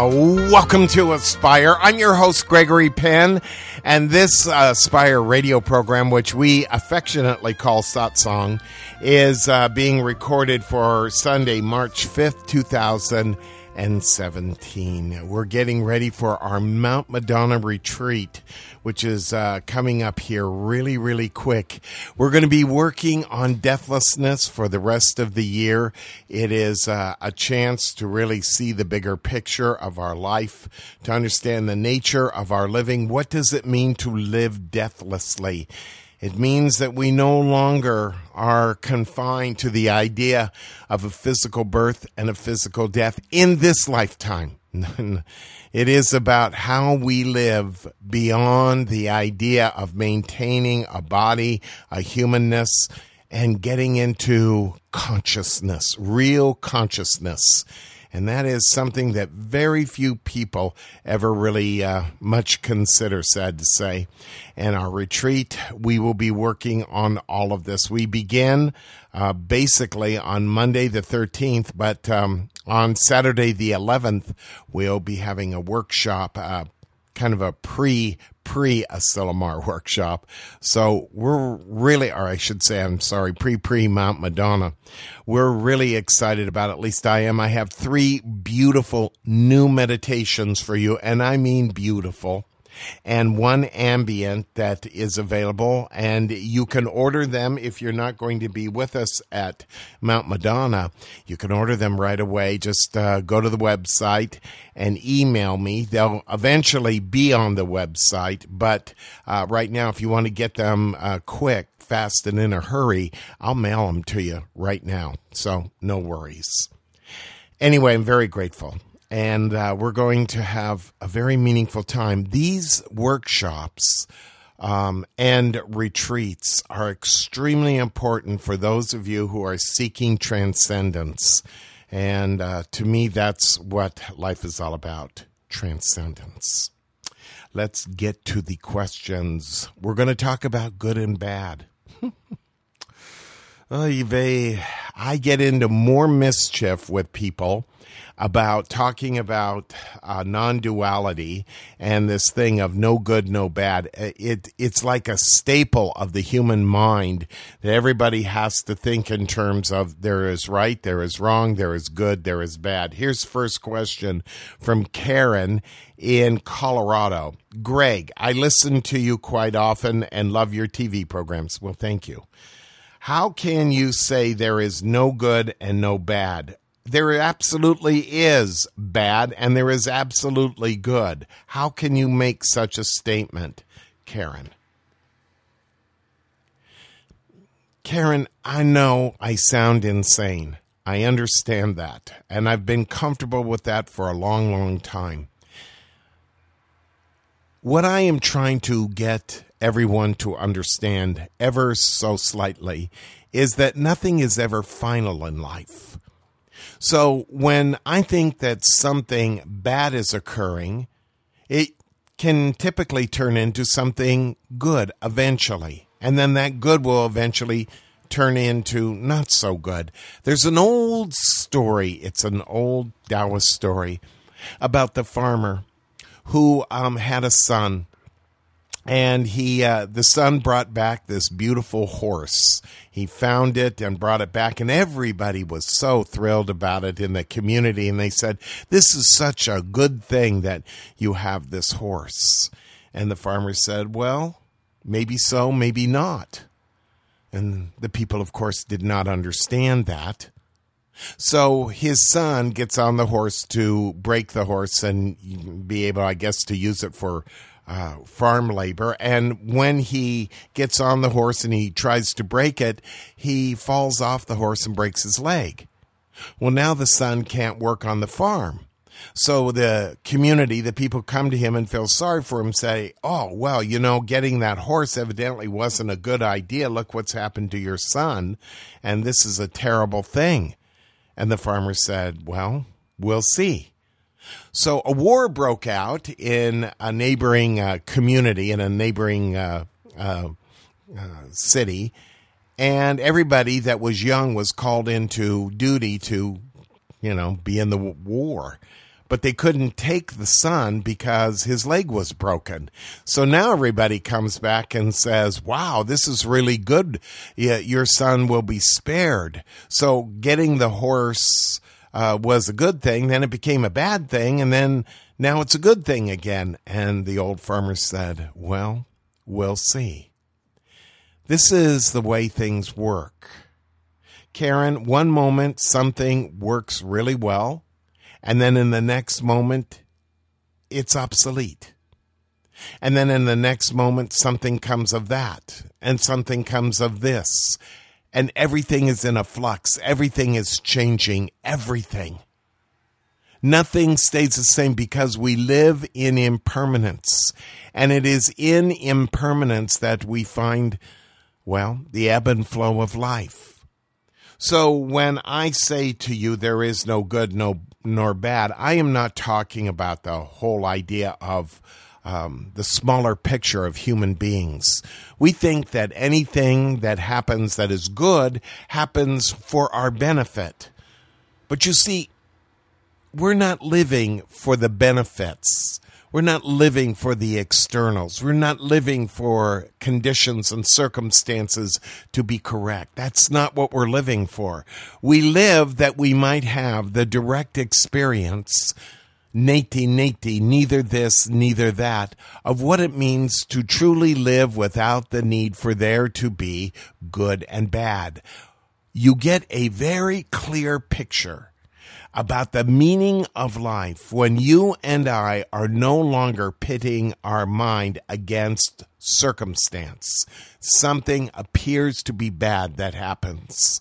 Welcome to Aspire. I'm your host, Gregory Penn, and this Aspire radio program, which we affectionately call Satsang, is being recorded for Sunday, March 5th, 2017. We're getting ready for our Mount Madonna retreat, which is coming up here really, really quick. We're going to be working on deathlessness for the rest of the year. It is a chance to really see the bigger picture of our life, to understand the nature of our living. What does it mean to live deathlessly? It means that we no longer are confined to the idea of a physical birth and a physical death in this lifetime. It is about how we live beyond the idea of maintaining a body, a humanness, and getting into consciousness, real consciousness. And that is something that very few people ever really much consider, sad to say. And our retreat, we will be working on all of this. We begin basically on Monday the 13th, but on Saturday the 11th, we'll be having a workshop, kind of a pre-Asilomar workshop. So we're really, or I should say, I'm sorry, pre Mount Madonna. We're really excited about it. At least I am. I have 3 beautiful new meditations for you, and I mean beautiful, and 1 ambient that is available, and you can order them if you're not going to be with us at Mount Madonna. You can order them right away. Just go to the website and email me. They'll eventually be on the website, but right now, if you want to get them quick, fast, and in a hurry, I'll mail them to you right now, so no worries. Anyway, I'm very grateful. And we're going to have a very meaningful time. These workshops and retreats are extremely important for those of you who are seeking transcendence. And to me, that's what life is all about, transcendence. Let's get to the questions. We're going to talk about good and bad. I get into more mischief with people about talking about non-duality and this thing of no good, no bad. It's like a staple of the human mind that everybody has to think in terms of there is right, there is wrong, there is good, there is bad. Here's the first question from Karen in Colorado. Greg, I listen to you quite often and love your TV programs. Well, thank you. How can you say there is no good and no bad? There absolutely is bad and there is absolutely good. How can you make such a statement, Karen? Karen, I know I sound insane. I understand that. And I've been comfortable with that for a long, long time. What I am trying to get everyone to understand ever so slightly is that nothing is ever final in life. So when I think that something bad is occurring, it can typically turn into something good eventually. And then that good will eventually turn into not so good. There's an old story. It's an old Taoist story about the farmer who had a son. And the son brought back this beautiful horse. He found it and brought it back, and everybody was so thrilled about it in the community. And they said, this is such a good thing that you have this horse. And the farmer said, well, maybe so, maybe not. And the people, of course, did not understand that. So his son gets on the horse to break the horse and be able, I guess, to use it for farm labor. And when he gets on the horse and he tries to break it, he falls off the horse and breaks his leg. Well, now the son can't work on the farm. So the community, the people come to him and feel sorry for him, say, oh, well, you know, getting that horse evidently wasn't a good idea. Look what's happened to your son. And this is a terrible thing. And the farmer said, well, we'll see. So a war broke out in a neighboring community, in a neighboring city, and everybody that was young was called into duty to, be in the war. but they couldn't take the son because his leg was broken. So now everybody comes back and says, wow, this is really good. Your son will be spared. So getting the horse was a good thing. Then it became a bad thing. And then now it's a good thing again. And the old farmer said, well, we'll see. This is the way things work. Karen, one moment something works really well, and then in the next moment, it's obsolete. And then in the next moment, something comes of that, and something comes of this. And everything is in a flux. Everything is changing. Everything. Nothing stays the same because we live in impermanence. And it is in impermanence that we find, well, the ebb and flow of life. So when I say to you there is no good nor bad, I am not talking about the whole idea of the smaller picture of human beings. We think that anything that happens that is good happens for our benefit. But you see, we're not living for the benefits. We're not living for the externals. We're not living for conditions and circumstances to be correct. That's not what we're living for. We live that we might have the direct experience, neti, neither this, neither that, of what it means to truly live without the need for there to be good and bad. You get a very clear picture about the meaning of life when you and I are no longer pitting our mind against circumstance. Something appears to be bad that happens,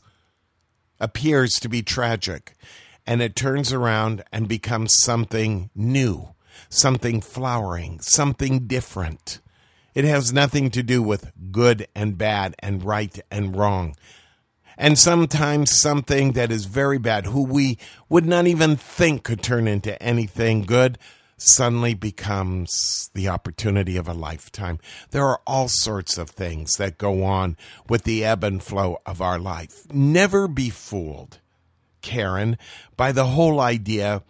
appears to be tragic, and it turns around and becomes something new, something flowering, something different. It has nothing to do with good and bad and right and wrong. And sometimes something that is very bad, who we would not even think could turn into anything good, suddenly becomes the opportunity of a lifetime. There are all sorts of things that go on with the ebb and flow of our life. Never be fooled, Karen, by the whole idea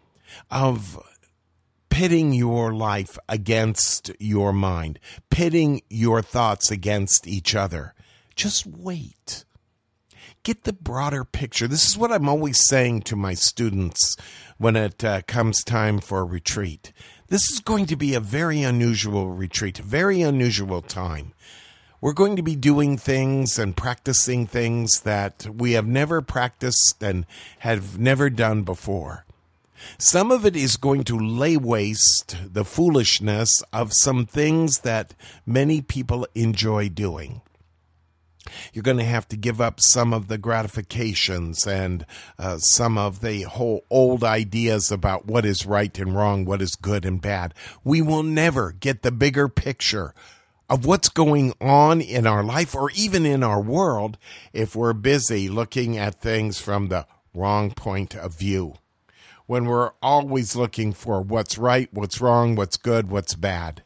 of pitting your life against your mind, pitting your thoughts against each other. Just wait. Get the broader picture. This is what I'm always saying to my students when it comes time for a retreat. This is going to be a very unusual retreat, a very unusual time. We're going to be doing things and practicing things that we have never practiced and have never done before. Some of it is going to lay waste the foolishness of some things that many people enjoy doing. You're going to have to give up some of the gratifications and some of the whole old ideas about what is right and wrong, what is good and bad. We will never get the bigger picture of what's going on in our life or even in our world if we're busy looking at things from the wrong point of view. When we're always looking for what's right, what's wrong, what's good, what's bad.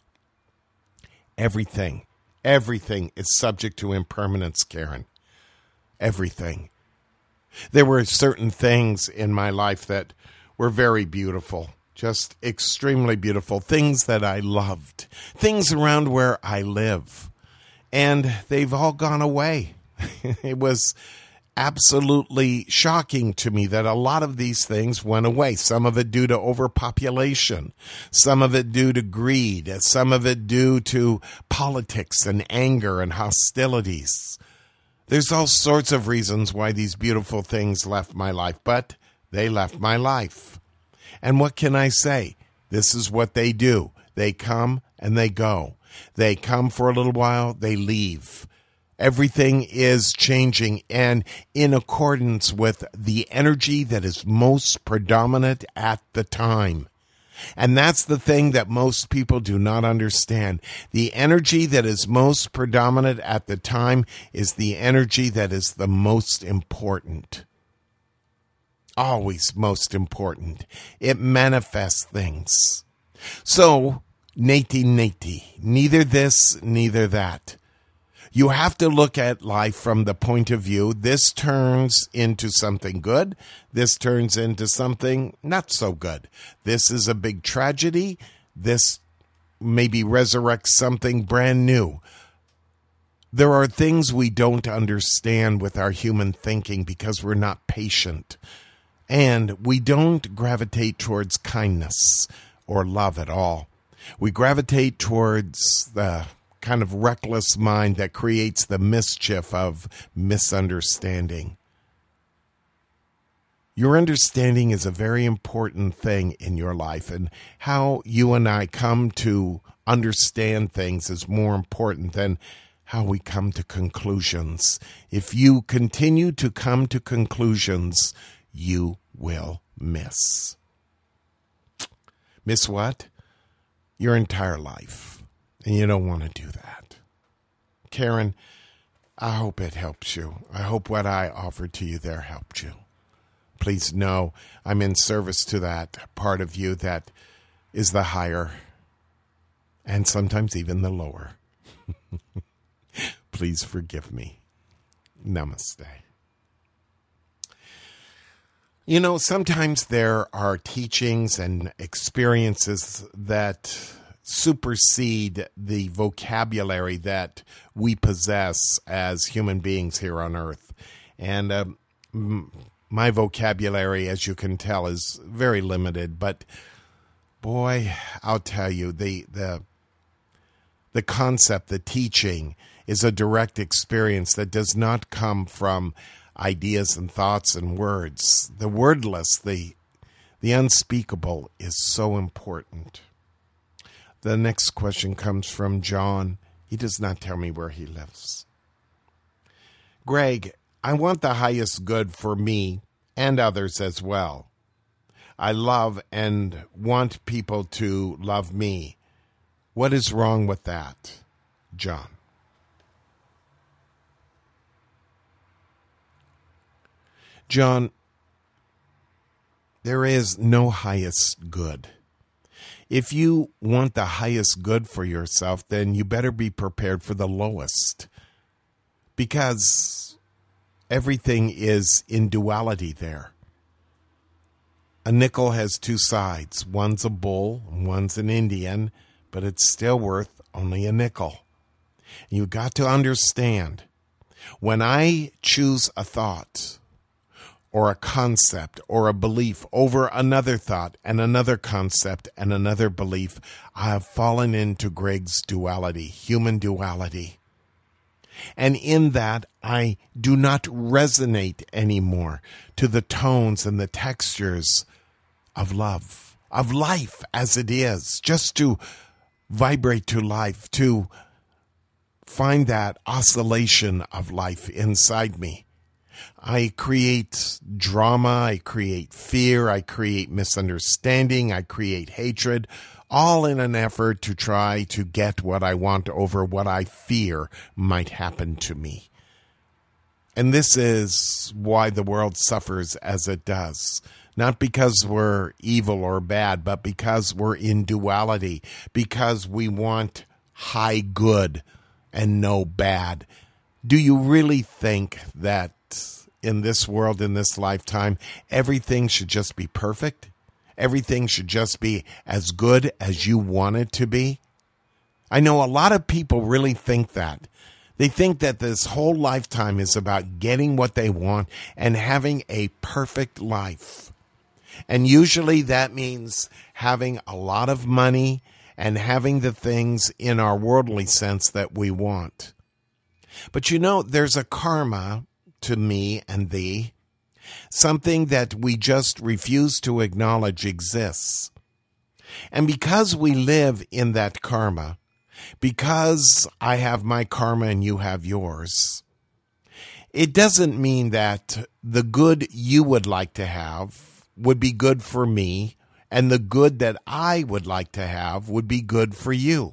Everything is subject to impermanence, Karen. Everything. There were certain things in my life that were very beautiful, just extremely beautiful, things that I loved, things around where I live, and they've all gone away. It was absolutely shocking to me that a lot of these things went away. Some of it due to overpopulation, some of it due to greed, some of it due to politics and anger and hostilities. There's all sorts of reasons why these beautiful things left my life, but they left my life. And what can I say? This is what they do. They come and they go. They come for a little while, they leave. Everything is changing and in accordance with the energy that is most predominant at the time. And that's the thing that most people do not understand. The energy that is most predominant at the time is the energy that is the most important. Always most important. It manifests things. So, neti, neither this, neither that. You have to look at life from the point of view, this turns into something good, this turns into something not so good. This is a big tragedy, this maybe resurrects something brand new. There are things we don't understand with our human thinking because we're not patient. And we don't gravitate towards kindness or love at all. We gravitate towards the kind of reckless mind that creates the mischief of misunderstanding. Your understanding is a very important thing in your life, and how you and I come to understand things is more important than how we come to conclusions. If you continue to come to conclusions, you will miss. Miss what? Your entire life. And you don't want to do that. Karen, I hope it helps you. I hope what I offered to you there helped you. Please know I'm in service to that part of you that is the higher and sometimes even the lower. Please forgive me. Namaste. You know, sometimes there are teachings and experiences that supersede the vocabulary that we possess as human beings here on earth. And my vocabulary, as you can tell, is very limited. But boy, I'll tell you, the concept, the teaching, is a direct experience that does not come from ideas and thoughts and words. The wordless, the unspeakable is so important. The next question comes from John. He does not tell me where he lives. Greg, I want the highest good for me and others as well. I love and want people to love me. What is wrong with that? John. John, there is no highest good. If you want the highest good for yourself, then you better be prepared for the lowest. Because everything is in duality there. A nickel has two sides. One's a bull and one's an Indian, but it's still worth only a nickel. You've got to understand, when I choose a thought or a concept or a belief over another thought and another concept and another belief, I have fallen into Greg's duality, human duality. And in that, I do not resonate anymore to the tones and the textures of love, of life as it is, just to vibrate to life, to find that oscillation of life inside me. I create drama, I create fear, I create misunderstanding, I create hatred, all in an effort to try to get what I want over what I fear might happen to me. And this is why the world suffers as it does. Not because we're evil or bad, but because we're in duality, because we want high good and no bad. Do you really think that in this world, in this lifetime, everything should just be perfect? Everything should just be as good as you want it to be? I know a lot of people really think that. They think that this whole lifetime is about getting what they want and having a perfect life. And usually that means having a lot of money and having the things in our worldly sense that we want. But you know, there's a karma to me and thee, something that we just refuse to acknowledge exists. And because we live in that karma, because I have my karma and you have yours, it doesn't mean that the good you would like to have would be good for me, and the good that I would like to have would be good for you.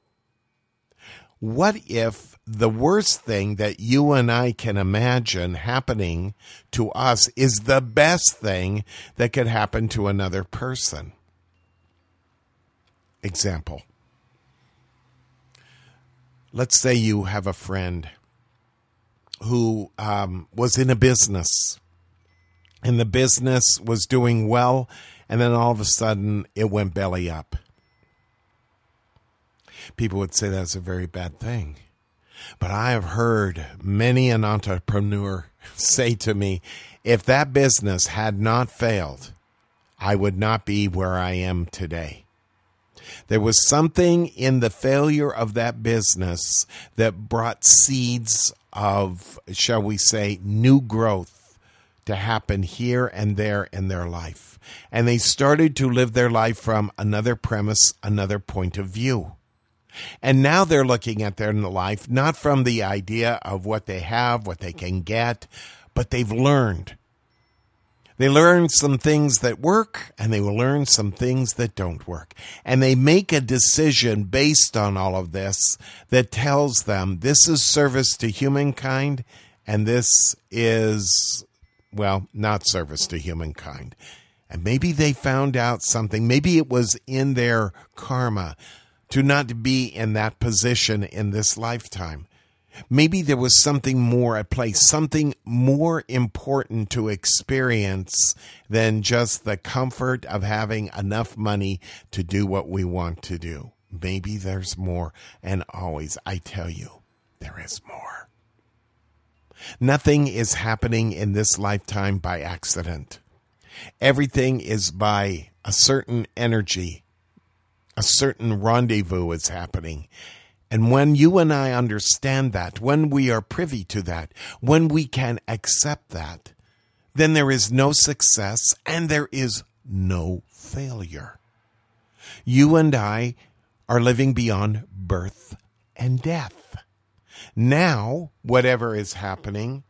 What if the worst thing that you and I can imagine happening to us is the best thing that could happen to another person? Example. let's say you have a friend who was in a business, and the business was doing well, and then all of a sudden it went belly up. People would say that's a very bad thing. But I have heard many an entrepreneur say to me, if that business had not failed, I would not be where I am today. There was something in the failure of that business that brought seeds of, shall we say, new growth to happen here and there in their life. And they started to live their life from another premise, another point of view. And now they're looking at their life not from the idea of what they have, what they can get, but they've learned. They learn some things that work, and they will learn some things that don't work. And they make a decision based on all of this that tells them this is service to humankind, and this is, well, not service to humankind. And maybe they found out something. Maybe it was in their karma to not be in that position in this lifetime. Maybe there was something more at play, something more important to experience than just the comfort of having enough money to do what we want to do. Maybe there's more, and always, I tell you, there is more. Nothing is happening in this lifetime by accident. Everything is by a certain energy. A certain rendezvous is happening. And when you and I understand that, when we are privy to that, when we can accept that, then there is no success and there is no failure. You and I are living beyond birth and death. Now, whatever is happening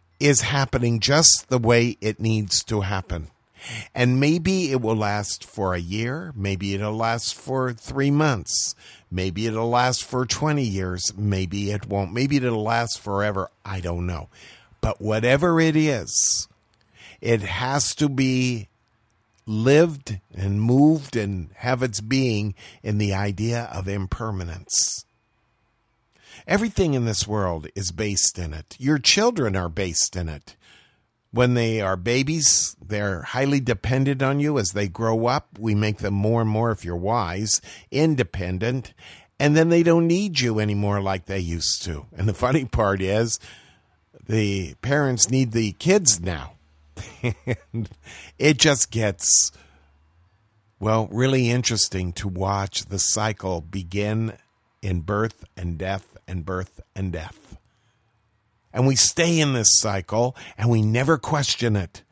just the way it needs to happen. And maybe it will last for a year. Maybe it'll last for 3 months. Maybe it'll last for 20 years. Maybe it won't. Maybe it'll last forever. I don't know. But whatever it is, it has to be lived and moved and have its being in the idea of impermanence. Everything in this world is based in it. Your children are based in it. When they are babies, they're highly dependent on you. As they grow up, we make them more and more, if you're wise, independent. And then they don't need you anymore like they used to. And the funny part is, the parents need the kids now. And it just gets, well, really interesting to watch the cycle begin in birth and death and birth and death. And we stay in this cycle, and we never question it.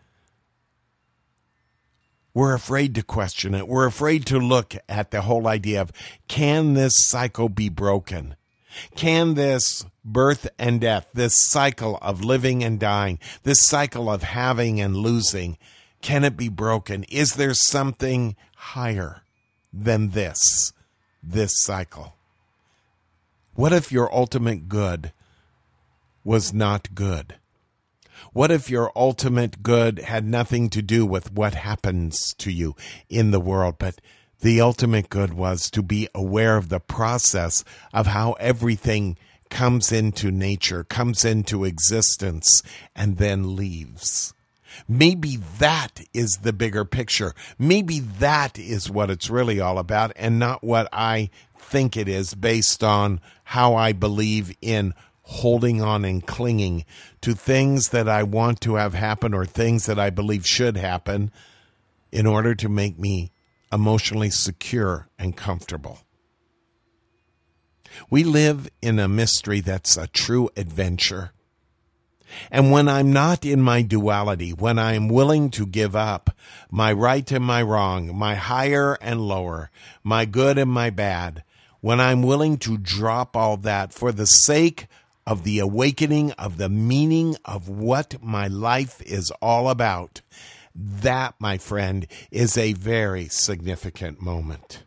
We're afraid to question it. We're afraid to look at the whole idea of, can this cycle be broken? Can this birth and death, this cycle of living and dying, this cycle of having and losing, can it be broken? Is there something higher than this cycle? What if your ultimate good was not good? What if your ultimate good had nothing to do with what happens to you in the world, but the ultimate good was to be aware of the process of how everything comes into nature, comes into existence, and then leaves? Maybe that is the bigger picture. Maybe that is what it's really all about, and not what I think it is based on how I believe in holding on and clinging to things that I want to have happen or things that I believe should happen in order to make me emotionally secure and comfortable. We live in a mystery that's a true adventure. And when I'm not in my duality, when I'm willing to give up my right and my wrong, my higher and lower, my good and my bad, when I'm willing to drop all that for the sake of the awakening of the meaning of what my life is all about, that, my friend, is a very significant moment.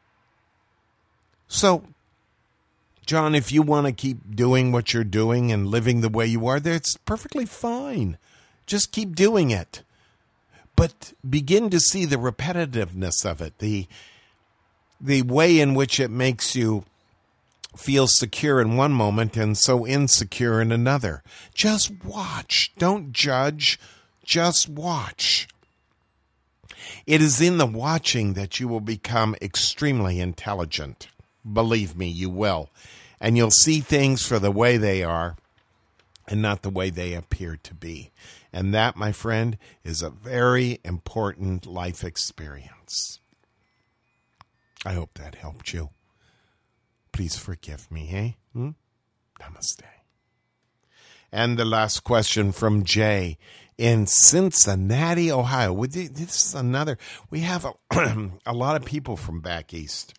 So, John, if you want to keep doing what you're doing and living the way you are, that's perfectly fine. Just keep doing it. But begin to see the repetitiveness of it, the way in which it makes you feel secure in one moment and so insecure in another. Just watch. Don't judge. Just watch. It is in the watching that you will become extremely intelligent. Believe me, you will. And you'll see things for the way they are and not the way they appear to be. And that, my friend, is a very important life experience. I hope that helped you. Please forgive me, eh? Namaste. And the last question from Jay in Cincinnati, Ohio. This is another. We have a lot of people from back east.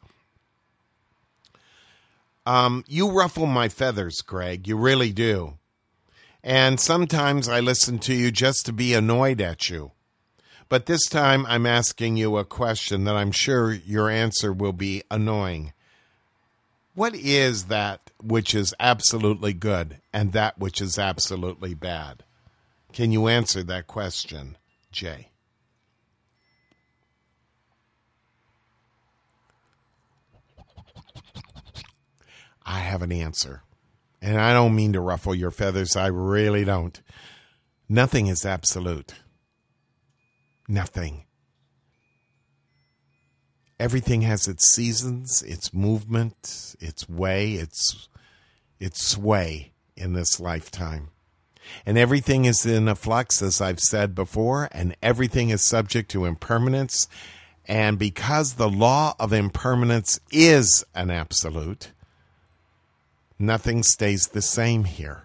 You ruffle my feathers, Greg. You really do. And sometimes I listen to you just to be annoyed at you. But this time I'm asking you a question that I'm sure your answer will be annoying. What is that which is absolutely good and that which is absolutely bad? Can you answer that question, Jay? I have an answer. And I don't mean to ruffle your feathers. I really don't. Nothing is absolute. Nothing. Everything has its seasons, its movement, its way, its sway in this lifetime. And everything is in a flux, as I've said before, and everything is subject to impermanence. And because the law of impermanence is an absolute, nothing stays the same here.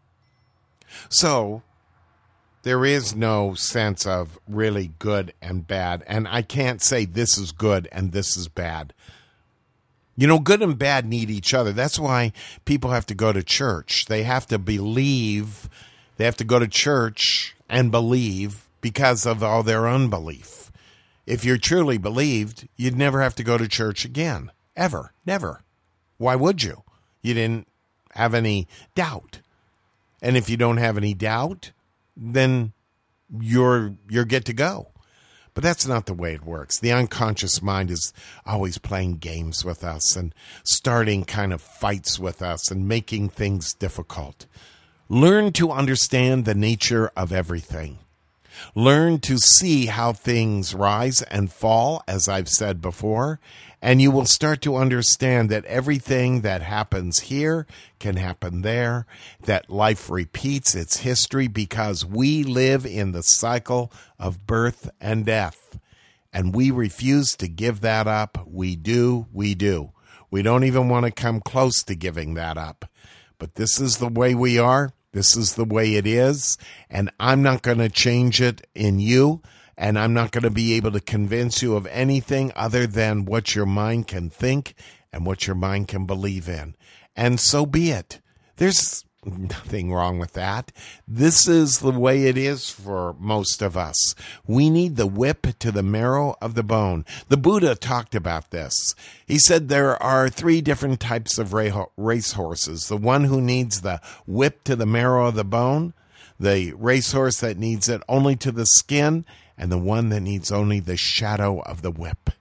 So there is no sense of really good and bad. And I can't say this is good and this is bad. You know, good and bad need each other. That's why people have to go to church. They have to believe. They have to go to church and believe because of all their unbelief. If you're truly believed, you'd never have to go to church again. Ever. Never. Why would you? You didn't have any doubt. And if you don't have any doubt, then you're good to go. But that's not the way it works. The unconscious mind is always playing games with us and starting kind of fights with us and making things difficult. Learn to understand the nature of everything. Learn to see how things rise and fall, as I've said before, and you will start to understand that everything that happens here can happen there, that life repeats its history because we live in the cycle of birth and death, and we refuse to give that up. We do. We don't even want to come close to giving that up. But this is the way we are. This is the way it is, and I'm not going to change it in you, and I'm not going to be able to convince you of anything other than what your mind can think and what your mind can believe in. And so be it. There's nothing wrong with that. This is the way it is for most of us. We need the whip to the marrow of the bone. The Buddha talked about this. He said there are 3 different types of racehorses. The one who needs the whip to the marrow of the bone, the racehorse that needs it only to the skin, and the one that needs only the shadow of the whip.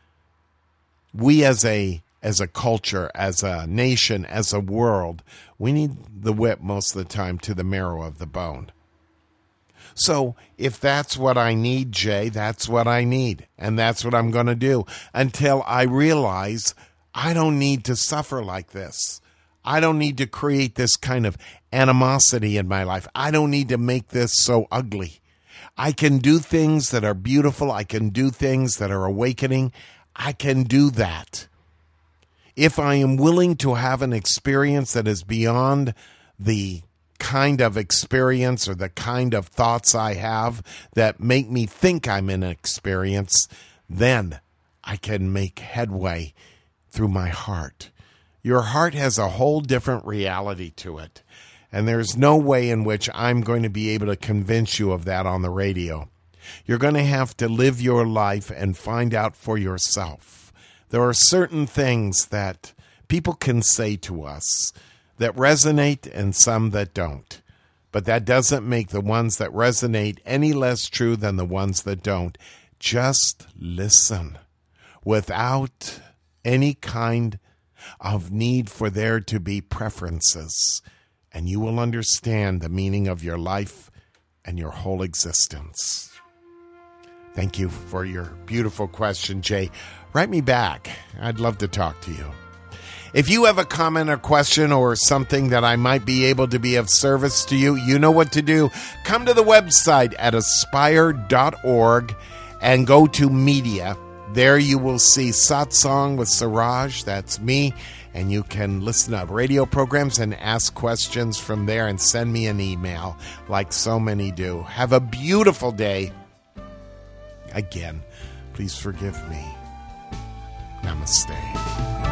We as a culture, as a nation, as a world, we need the whip most of the time to the marrow of the bone. So if that's what I need, Jay, that's what I need. And that's what I'm going to do until I realize I don't need to suffer like this. I don't need to create this kind of animosity in my life. I don't need to make this so ugly. I can do things that are beautiful. I can do things that are awakening. I can do that. If I am willing to have an experience that is beyond the kind of experience or the kind of thoughts I have that make me think I'm in an experience, then I can make headway through my heart. Your heart has a whole different reality to it, and there's no way in which I'm going to be able to convince you of that on the radio. You're going to have to live your life and find out for yourself. There are certain things that people can say to us that resonate and some that don't. But that doesn't make the ones that resonate any less true than the ones that don't. Just listen without any kind of need for there to be preferences, and you will understand the meaning of your life and your whole existence. Thank you for your beautiful question, Jay. Write me back. I'd love to talk to you. If you have a comment or question or something that I might be able to be of service to you, you know what to do. Come to the website at aspire.org and go to media. There you will see Satsang with Siraj. That's me. And you can listen to radio programs and ask questions from there and send me an email like so many do. Have a beautiful day. Again, please forgive me. Namaste.